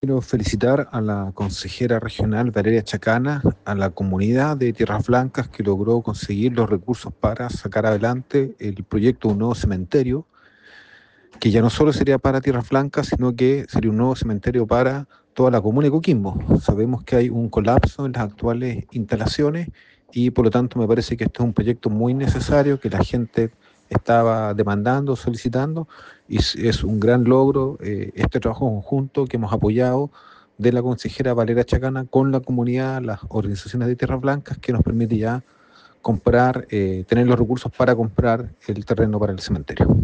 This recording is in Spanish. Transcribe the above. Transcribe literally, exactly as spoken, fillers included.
Quiero felicitar a la consejera regional Valeria Chacana, a la comunidad de Tierras Blancas que logró conseguir los recursos para sacar adelante el proyecto de un nuevo cementerio, que ya no solo sería para Tierras Blancas, sino que sería un nuevo cementerio para toda la comuna de Coquimbo. Sabemos que hay un colapso en las actuales instalaciones y por lo tanto me parece que este es un proyecto muy necesario que la gente estaba demandando, solicitando, y es es un gran logro eh, este trabajo conjunto que hemos apoyado de la consejera Valeria Chacana con la comunidad, las organizaciones de Tierras Blancas, que nos permite ya comprar, eh, tener los recursos para comprar el terreno para el cementerio.